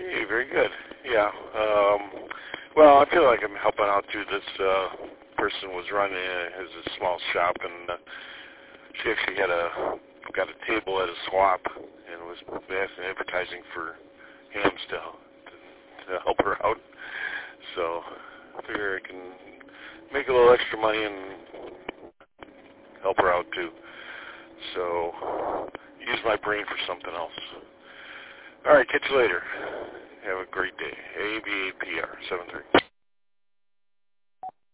Okay, very good. Yeah. Well, I feel like I'm helping out too. This person was running a small shop, and she actually got a table at a swap, and was advertising for hams to help her out. So I figure I can make a little extra money and help her out too. So use my brain for something else. All right, catch you later. Have a great day. ABAPR 73.